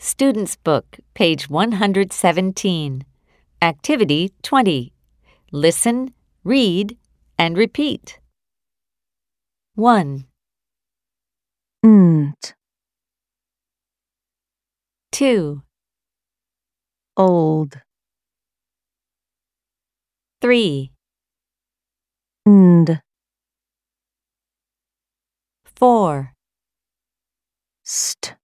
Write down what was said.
Student's Book, page 117. Activity 20. Listen, read, and repeat. 1, nt, 2, old, 3, nd, 4, st.